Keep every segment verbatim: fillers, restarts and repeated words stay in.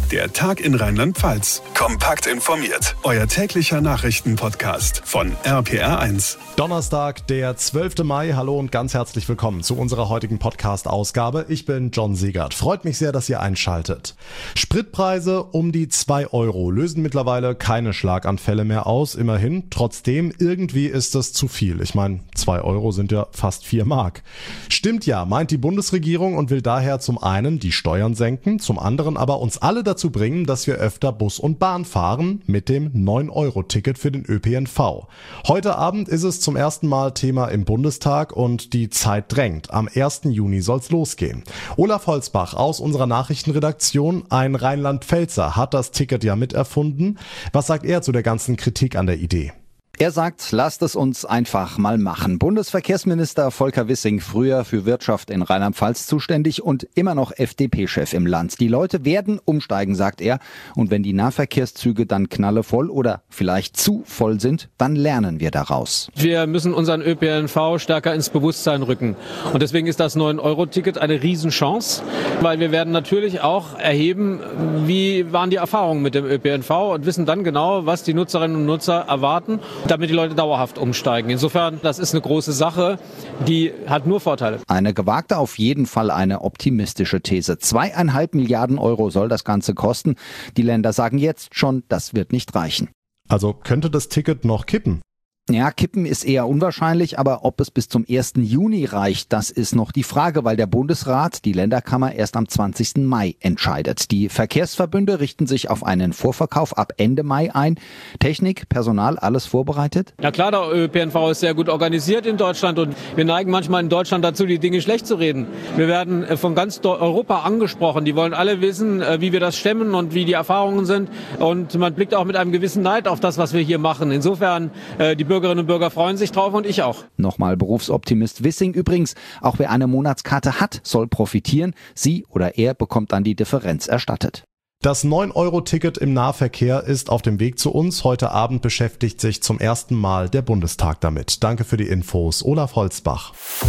Der Tag in Rheinland-Pfalz. Kompakt informiert. Euer täglicher Nachrichtenpodcast von R P R eins. Donnerstag, der zwölfte Mai. Hallo und ganz herzlich willkommen zu unserer heutigen Podcast-Ausgabe. Ich bin John Siegert. Freut mich sehr, dass ihr einschaltet. Spritpreise um die zwei Euro lösen mittlerweile keine Schlaganfälle mehr aus. Immerhin, trotzdem, irgendwie ist das zu viel. Ich meine, zwei Euro sind ja fast vier Mark. Stimmt ja, meint die Bundesregierung und will daher zum einen die Steuern senken, zum anderen aber uns alle dazu bringen, dass wir öfter Bus und Bahn fahren mit dem neun Euro Ticket für den Ö P N V. Heute Abend ist es zum ersten Mal Thema im Bundestag und die Zeit drängt. Am ersten Juni soll's losgehen. Olaf Holzbach aus unserer Nachrichtenredaktion, ein Rheinland-Pfälzer, hat das Ticket ja miterfunden. Was sagt er zu der ganzen Kritik an der Idee? Er sagt, lasst es uns einfach mal machen. Bundesverkehrsminister Volker Wissing, früher für Wirtschaft in Rheinland-Pfalz zuständig und immer noch F D P-Chef im Land. Die Leute werden umsteigen, sagt er. Und wenn die Nahverkehrszüge dann knallevoll oder vielleicht zu voll sind, dann lernen wir daraus. Wir müssen unseren Ö P N V stärker ins Bewusstsein rücken. Und deswegen ist das neun Euro Ticket eine Riesenchance, weil wir werden natürlich auch erheben, wie waren die Erfahrungen mit dem Ö P N V und wissen dann genau, was die Nutzerinnen und Nutzer erwarten, damit die Leute dauerhaft umsteigen. Insofern, das ist eine große Sache, die hat nur Vorteile. Eine gewagte, auf jeden Fall eine optimistische These. Zweieinhalb Milliarden Euro soll das Ganze kosten. Die Länder sagen jetzt schon, das wird nicht reichen. Also könnte das Ticket noch kippen? Ja, kippen ist eher unwahrscheinlich, aber ob es bis zum ersten Juni reicht, das ist noch die Frage, weil der Bundesrat, die Länderkammer, erst am zwanzigsten Mai entscheidet. Die Verkehrsverbünde richten sich auf einen Vorverkauf ab Ende Mai ein. Technik, Personal, alles vorbereitet? Ja klar, der Ö P N V ist sehr gut organisiert in Deutschland und wir neigen manchmal in Deutschland dazu, die Dinge schlecht zu reden. Wir werden von ganz Europa angesprochen. Die wollen alle wissen, wie wir das stemmen und wie die Erfahrungen sind. Und man blickt auch mit einem gewissen Neid auf das, was wir hier machen. Insofern, die Bürgerinnen und Bürger freuen sich drauf und ich auch. Nochmal Berufsoptimist Wissing übrigens. Auch wer eine Monatskarte hat, soll profitieren. Sie oder er bekommt dann die Differenz erstattet. Das neun Euro Ticket im Nahverkehr ist auf dem Weg zu uns. Heute Abend beschäftigt sich zum ersten Mal der Bundestag damit. Danke für die Infos, Olaf Holzbach.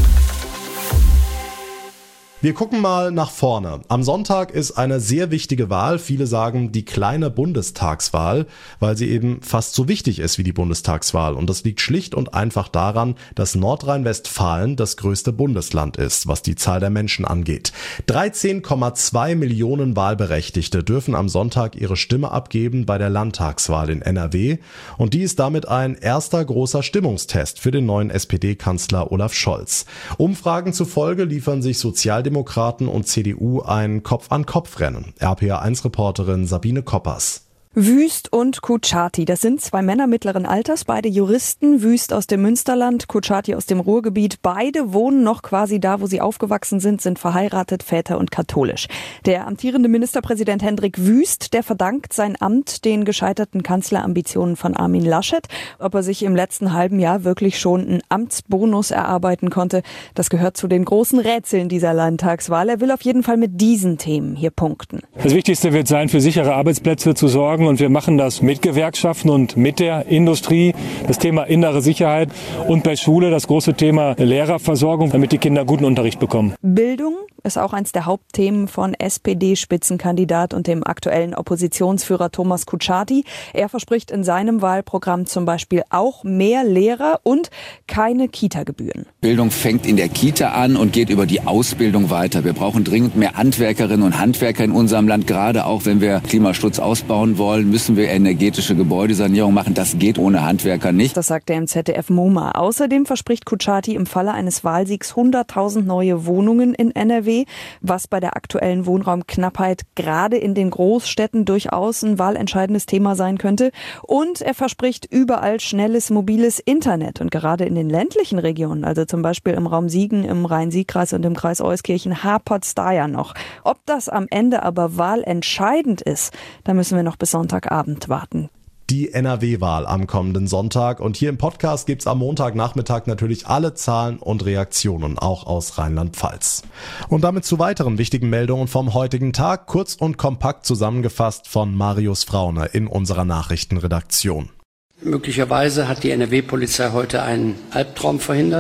Wir gucken mal nach vorne. Am Sonntag ist eine sehr wichtige Wahl. Viele sagen die kleine Bundestagswahl, weil sie eben fast so wichtig ist wie die Bundestagswahl. Und das liegt schlicht und einfach daran, dass Nordrhein-Westfalen das größte Bundesland ist, was die Zahl der Menschen angeht. dreizehn Komma zwei Millionen Wahlberechtigte dürfen am Sonntag ihre Stimme abgeben bei der Landtagswahl in N R W. Und die ist damit ein erster großer Stimmungstest für den neuen S P D-Kanzler Olaf Scholz. Umfragen zufolge liefern sich Sozialdemokraten Demokraten und C D U ein Kopf-an-Kopf-Rennen. R P R eins Reporterin Sabine Koppers. Wüst und Kutschaty, das sind zwei Männer mittleren Alters, beide Juristen, Wüst aus dem Münsterland, Kutschaty aus dem Ruhrgebiet. Beide wohnen noch quasi da, wo sie aufgewachsen sind, sind verheiratet, Väter und katholisch. Der amtierende Ministerpräsident Hendrik Wüst, der verdankt sein Amt den gescheiterten Kanzlerambitionen von Armin Laschet. Ob er sich im letzten halben Jahr wirklich schon einen Amtsbonus erarbeiten konnte, das gehört zu den großen Rätseln dieser Landtagswahl. Er will auf jeden Fall mit diesen Themen hier punkten. Das Wichtigste wird sein, für sichere Arbeitsplätze zu sorgen. Und wir machen das mit Gewerkschaften und mit der Industrie. Das Thema innere Sicherheit und bei Schule das große Thema Lehrerversorgung, damit die Kinder guten Unterricht bekommen. Bildung ist auch eins der Hauptthemen von S P D-Spitzenkandidat und dem aktuellen Oppositionsführer Thomas Kutschaty. Er verspricht in seinem Wahlprogramm zum Beispiel auch mehr Lehrer und keine Kita-Gebühren. Bildung fängt in der Kita an und geht über die Ausbildung weiter. Wir brauchen dringend mehr Handwerkerinnen und Handwerker in unserem Land. Gerade auch, wenn wir Klimaschutz ausbauen wollen, müssen wir energetische Gebäudesanierung machen. Das geht ohne Handwerker nicht. Das sagt er im Z D F MoMA. Außerdem verspricht Kutschaty im Falle eines Wahlsiegs hunderttausend neue Wohnungen in N R W, was bei der aktuellen Wohnraumknappheit gerade in den Großstädten durchaus ein wahlentscheidendes Thema sein könnte. Und er verspricht überall schnelles, mobiles Internet. Und gerade in den ländlichen Regionen, also zum Beispiel im Raum Siegen, im Rhein-Sieg-Kreis und im Kreis Euskirchen, hapert's da ja noch. Ob das am Ende aber wahlentscheidend ist, da müssen wir noch bis Sonntagabend warten. Die N R W-Wahl am kommenden Sonntag. Und hier im Podcast gibt's am Montagnachmittag natürlich alle Zahlen und Reaktionen, auch aus Rheinland-Pfalz. Und damit zu weiteren wichtigen Meldungen vom heutigen Tag, kurz und kompakt zusammengefasst von Marius Fraune in unserer Nachrichtenredaktion. Möglicherweise hat die N R W-Polizei heute einen Albtraum verhindert.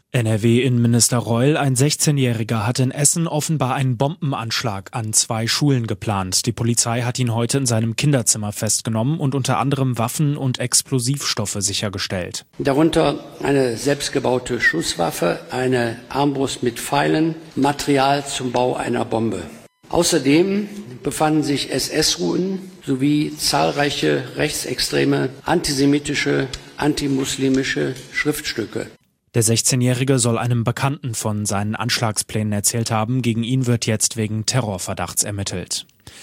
N R W-Innenminister Reul, ein sechzehnjähriger, hat in Essen offenbar einen Bombenanschlag an zwei Schulen geplant. Die Polizei hat ihn heute in seinem Kinderzimmer festgenommen und unter anderem Waffen und Explosivstoffe sichergestellt. Darunter eine selbstgebaute Schusswaffe, eine Armbrust mit Pfeilen, Material zum Bau einer Bombe. Außerdem befanden sich S S-Ruhen sowie zahlreiche rechtsextreme, antisemitische, antimuslimische Schriftstücke. Der sechzehnjährige soll einem Bekannten von seinen Anschlagsplänen erzählt haben. Gegen ihn wird jetzt wegen Terrorverdachts ermittelt.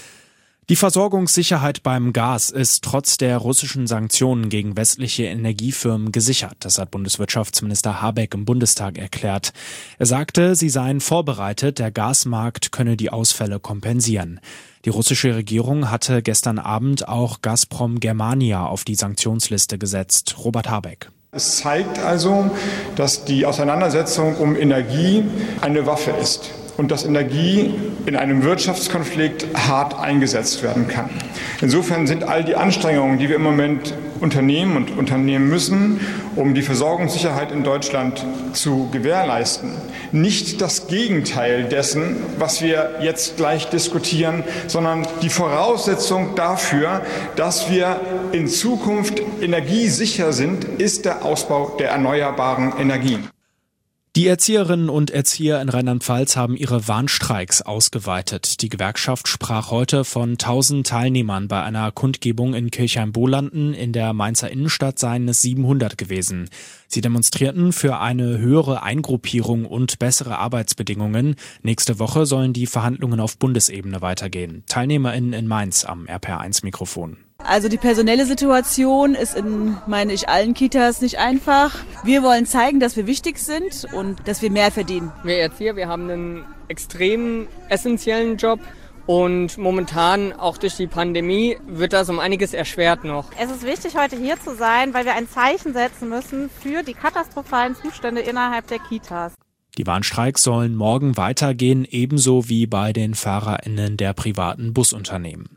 Die Versorgungssicherheit beim Gas ist trotz der russischen Sanktionen gegen westliche Energiefirmen gesichert. Das hat Bundeswirtschaftsminister Habeck im Bundestag erklärt. Er sagte, sie seien vorbereitet, der Gasmarkt könne die Ausfälle kompensieren. Die russische Regierung hatte gestern Abend auch Gazprom Germania auf die Sanktionsliste gesetzt. Robert Habeck. Es zeigt also, dass die Auseinandersetzung um Energie eine Waffe ist und dass Energie in einem Wirtschaftskonflikt hart eingesetzt werden kann. Insofern sind all die Anstrengungen, die wir im Moment unternehmen und unternehmen müssen, um die Versorgungssicherheit in Deutschland zu gewährleisten, nicht das Gegenteil dessen, was wir jetzt gleich diskutieren, sondern die Voraussetzung dafür, dass wir in Zukunft energiesicher sind, ist der Ausbau der erneuerbaren Energien. Die Erzieherinnen und Erzieher in Rheinland-Pfalz haben ihre Warnstreiks ausgeweitet. Die Gewerkschaft sprach heute von tausend Teilnehmern bei einer Kundgebung in Kirchheim-Bolanden. In der Mainzer Innenstadt seien es siebenhundert gewesen. Sie demonstrierten für eine höhere Eingruppierung und bessere Arbeitsbedingungen. Nächste Woche sollen die Verhandlungen auf Bundesebene weitergehen. TeilnehmerInnen in Mainz am R P R eins Mikrofon. Also die personelle Situation ist in, meine ich, allen Kitas nicht einfach. Wir wollen zeigen, dass wir wichtig sind und dass wir mehr verdienen. Wir Erzieher, wir haben einen extrem essentiellen Job. Und momentan, auch durch die Pandemie, wird das um einiges erschwert noch. Es ist wichtig, heute hier zu sein, weil wir ein Zeichen setzen müssen für die katastrophalen Zustände innerhalb der Kitas. Die Warnstreiks sollen morgen weitergehen, ebenso wie bei den FahrerInnen der privaten Busunternehmen.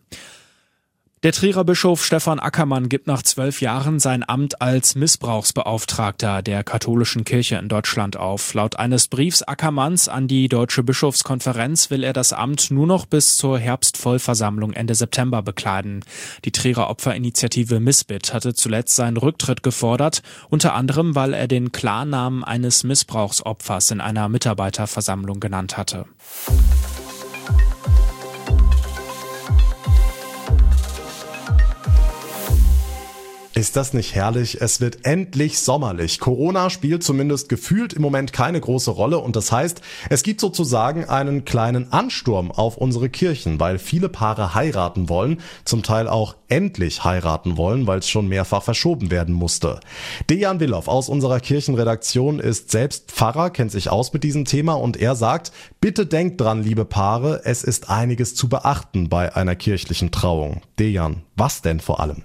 Der Trierer Bischof Stefan Ackermann gibt nach zwölf Jahren sein Amt als Missbrauchsbeauftragter der katholischen Kirche in Deutschland auf. Laut eines Briefs Ackermanns an die Deutsche Bischofskonferenz will er das Amt nur noch bis zur Herbstvollversammlung Ende September bekleiden. Die Trierer Opferinitiative Missbit hatte zuletzt seinen Rücktritt gefordert, unter anderem, weil er den Klarnamen eines Missbrauchsopfers in einer Mitarbeiterversammlung genannt hatte. Ist das nicht herrlich? Es wird endlich sommerlich. Corona spielt zumindest gefühlt im Moment keine große Rolle und das heißt, es gibt sozusagen einen kleinen Ansturm auf unsere Kirchen, weil viele Paare heiraten wollen, zum Teil auch endlich heiraten wollen, weil es schon mehrfach verschoben werden musste. Dejan Willow aus unserer Kirchenredaktion ist selbst Pfarrer, kennt sich aus mit diesem Thema und er sagt, bitte denkt dran, liebe Paare, es ist einiges zu beachten bei einer kirchlichen Trauung. Dejan, was denn vor allem?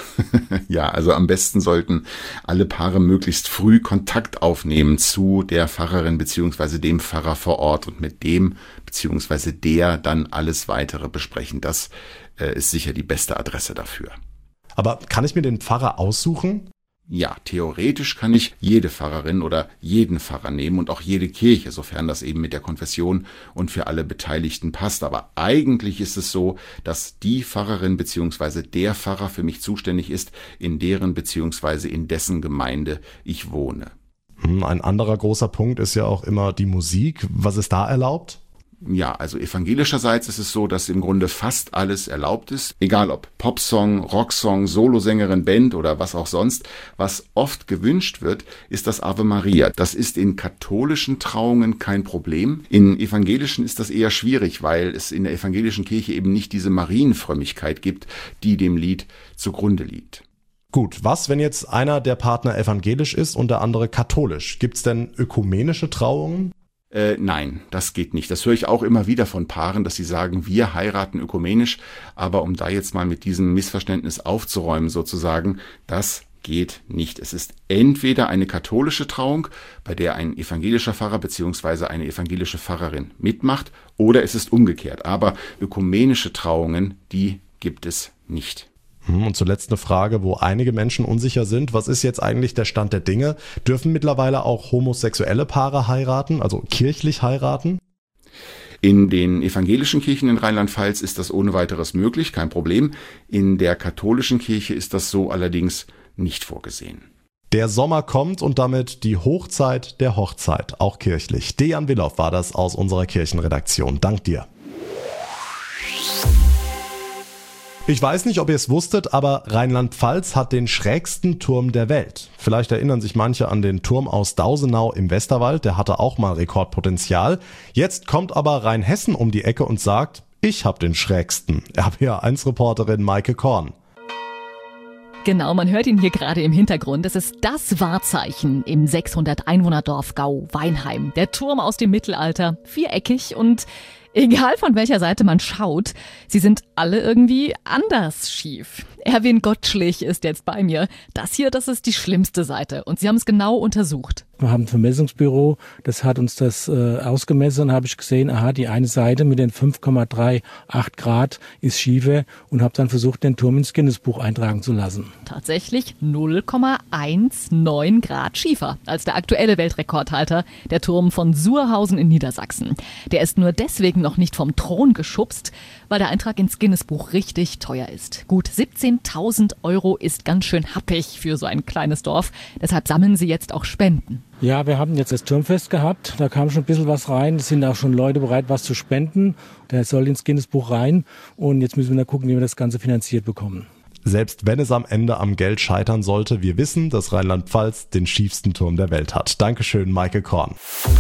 Ja, also am besten sollten alle Paare möglichst früh Kontakt aufnehmen zu der Pfarrerin bzw. dem Pfarrer vor Ort und mit dem bzw. der dann alles Weitere besprechen. Das äh, ist sicher die beste Adresse dafür. Aber kann ich mir den Pfarrer aussuchen? Ja, theoretisch kann ich jede Pfarrerin oder jeden Pfarrer nehmen und auch jede Kirche, sofern das eben mit der Konfession und für alle Beteiligten passt. Aber eigentlich ist es so, dass die Pfarrerin bzw. der Pfarrer für mich zuständig ist, in deren bzw. in dessen Gemeinde ich wohne. Ein anderer großer Punkt ist ja auch immer die Musik. Was ist da erlaubt? Ja, also evangelischerseits ist es so, dass im Grunde fast alles erlaubt ist, egal ob Popsong, Rocksong, Solosängerin, Band oder was auch sonst. Was oft gewünscht wird, ist das Ave Maria. Das ist in katholischen Trauungen kein Problem. In evangelischen ist das eher schwierig, weil es in der evangelischen Kirche eben nicht diese Marienfrömmigkeit gibt, die dem Lied zugrunde liegt. Gut, was, wenn jetzt einer der Partner evangelisch ist und der andere katholisch? Gibt's denn ökumenische Trauungen? Äh, nein, das geht nicht. Das höre ich auch immer wieder von Paaren, dass sie sagen, wir heiraten ökumenisch. Aber um da jetzt mal mit diesem Missverständnis aufzuräumen sozusagen, das geht nicht. Es ist entweder eine katholische Trauung, bei der ein evangelischer Pfarrer bzw. eine evangelische Pfarrerin mitmacht, oder es ist umgekehrt. Aber ökumenische Trauungen, die gibt es nicht. Und zuletzt eine Frage, wo einige Menschen unsicher sind. Was ist jetzt eigentlich der Stand der Dinge? Dürfen mittlerweile auch homosexuelle Paare heiraten, also kirchlich heiraten? In den evangelischen Kirchen in Rheinland-Pfalz ist das ohne weiteres möglich, kein Problem. In der katholischen Kirche ist das so allerdings nicht vorgesehen. Der Sommer kommt und damit die Hochzeit der Hochzeit, auch kirchlich. Dejan Willow war das aus unserer Kirchenredaktion. Dank dir. Ich weiß nicht, ob ihr es wusstet, aber Rheinland-Pfalz hat den schrägsten Turm der Welt. Vielleicht erinnern sich manche an den Turm aus Dausenau im Westerwald, der hatte auch mal Rekordpotenzial. Jetzt kommt aber Rheinhessen um die Ecke und sagt, ich hab den schrägsten. R P R eins Reporterin Maike Korn. Genau, man hört ihn hier gerade im Hintergrund. Es ist das Wahrzeichen im sechshundert Einwohnerdorf Gau-Weinheim. Der Turm aus dem Mittelalter, viereckig und egal von welcher Seite man schaut, sie sind alle irgendwie anders schief. Erwin Gottschlich ist jetzt bei mir. Das hier, das ist die schlimmste Seite und sie haben es genau untersucht. Wir haben ein Vermessungsbüro, das hat uns das äh, ausgemessen und habe ich gesehen, aha, die eine Seite mit den fünf Komma achtunddreißig Grad ist schiefer und habe dann versucht, den Turm ins Guinness-Buch eintragen zu lassen. Tatsächlich null Komma neunzehn Grad schiefer als der aktuelle Weltrekordhalter, der Turm von Surhausen in Niedersachsen. Der ist nur deswegen noch nicht vom Thron geschubst, weil der Eintrag ins Guinness-Buch richtig teuer ist. Gut siebzehntausend Euro ist ganz schön happig für so ein kleines Dorf. Deshalb sammeln sie jetzt auch Spenden. Ja, wir haben jetzt das Turmfest gehabt. Da kam schon ein bisschen was rein. Es sind auch schon Leute bereit, was zu spenden. Der soll ins Guinness-Buch rein. Und jetzt müssen wir da gucken, wie wir das Ganze finanziert bekommen. Selbst wenn es am Ende am Geld scheitern sollte, wir wissen, dass Rheinland-Pfalz den schiefsten Turm der Welt hat. Dankeschön, Maike Korn.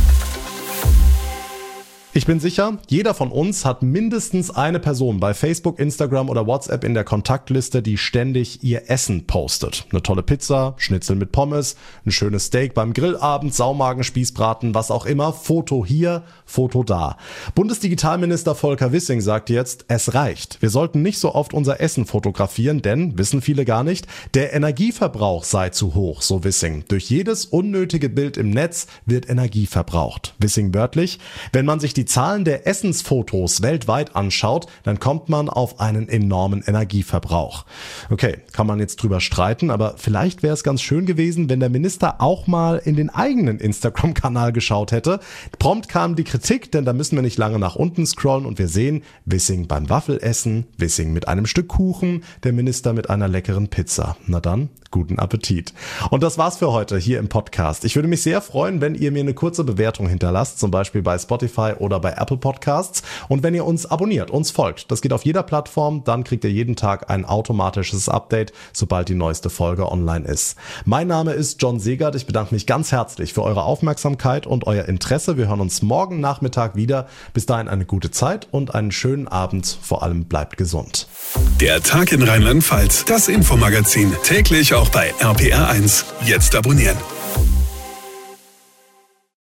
Ich bin sicher, jeder von uns hat mindestens eine Person bei Facebook, Instagram oder WhatsApp in der Kontaktliste, die ständig ihr Essen postet. Eine tolle Pizza, Schnitzel mit Pommes, ein schönes Steak beim Grillabend, Saumagen, Spießbraten, was auch immer. Foto hier, Foto da. Bundesdigitalminister Volker Wissing sagt jetzt, es reicht. Wir sollten nicht so oft unser Essen fotografieren, denn, wissen viele gar nicht, der Energieverbrauch sei zu hoch, so Wissing. Durch jedes unnötige Bild im Netz wird Energie verbraucht. Wissing wörtlich, wenn man sich die Zahlen der Essensfotos weltweit anschaut, dann kommt man auf einen enormen Energieverbrauch. Okay, kann man jetzt drüber streiten, aber vielleicht wäre es ganz schön gewesen, wenn der Minister auch mal in den eigenen Instagram-Kanal geschaut hätte. Prompt kam die Kritik, denn da müssen wir nicht lange nach unten scrollen und wir sehen Wissing beim Waffelessen, Wissing mit einem Stück Kuchen, der Minister mit einer leckeren Pizza. Na dann, guten Appetit. Und das war's für heute hier im Podcast. Ich würde mich sehr freuen, wenn ihr mir eine kurze Bewertung hinterlasst, zum Beispiel bei Spotify oder bei Apple Podcasts. Und wenn ihr uns abonniert, uns folgt, das geht auf jeder Plattform, dann kriegt ihr jeden Tag ein automatisches Update, sobald die neueste Folge online ist. Mein Name ist John Segert. Ich bedanke mich ganz herzlich für eure Aufmerksamkeit und euer Interesse. Wir hören uns morgen Nachmittag wieder. Bis dahin eine gute Zeit und einen schönen Abend. Vor allem bleibt gesund. Der Tag in Rheinland-Pfalz, das Infomagazin, täglich auch bei R P R eins. Jetzt abonnieren.